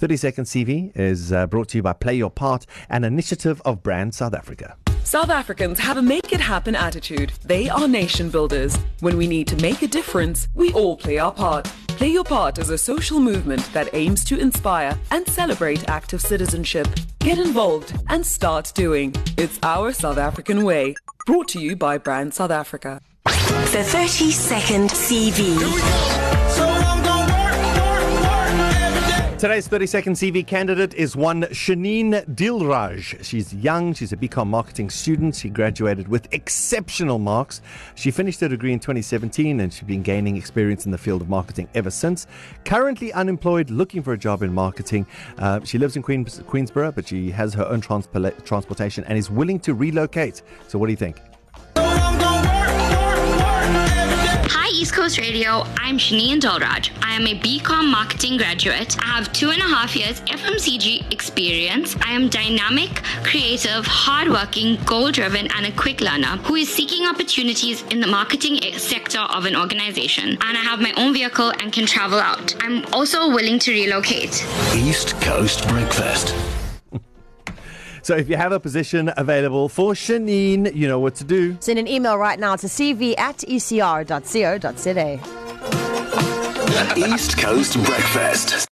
30-second CV is brought to you by Play Your Part, an initiative of Brand South Africa. South Africans have a make-it-happen attitude. They are nation builders. When we need to make a difference, we all play our part. Play Your Part is a social movement that aims to inspire and celebrate active citizenship. Get involved and start doing. It's our South African way. Brought to you by Brand South Africa. The 30-second CV. Today's 30-second CV candidate is one Shaneen Dilraj. She's young. She's a BCom marketing student. She graduated with exceptional marks. She finished her degree in 2017 and she's been gaining experience in the field of marketing ever since. Currently unemployed, looking for a job in marketing. She lives in Queensborough, but she has her own transportation and is willing to relocate. So what do you think? Hi East Coast Radio, I'm Shaneen Dilraj. I am a BCom marketing graduate. I have 2.5 years FMCG experience. I am dynamic, creative, hardworking, goal-driven, and a quick learner who is seeking opportunities in the marketing sector of an organization. And I have my own vehicle and can travel out. I'm also willing to relocate. East Coast Breakfast. So if you have a position available for Shaneen, you know what to do. Send an email right now to cv@ecr.co.za. East Coast Breakfast.